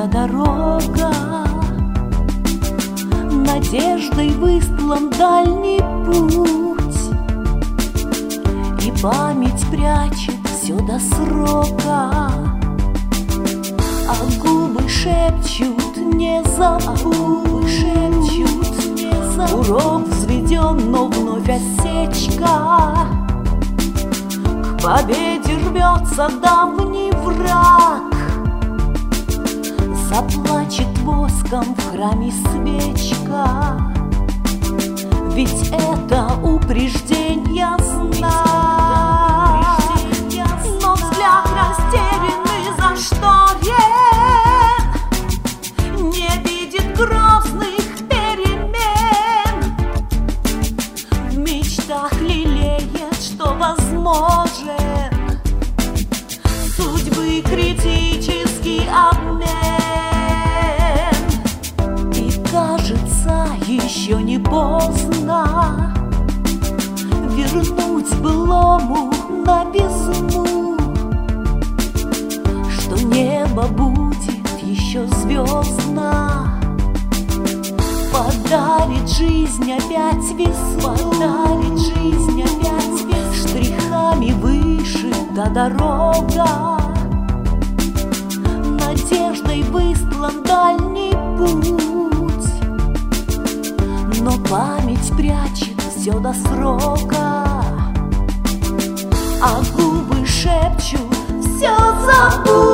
эта дорога. Надеждой выстлан дальний путь, и память прячет все до срока. А губы шепчут: не забудь, шепчут, не забудь. Урок взведен, но вновь осечка. К победе рвется давний враг. Заплачет воском в храме свечка. Ведь это упреждение знак. Но взгляд растерянный зашторен, не видит грозных перемен. В мечтах лелеет, что возможен судьбы критический обмен. И кажется, еще не поздно вернуть былому новизну, что небо будет еще звездно, подарит жизнь опять весну, подарит жизнь опять весну. Штрихами вышита дорога, надеждой выстлан дальний путь, но память прячет все до срока, а губы шепчут: все забудь.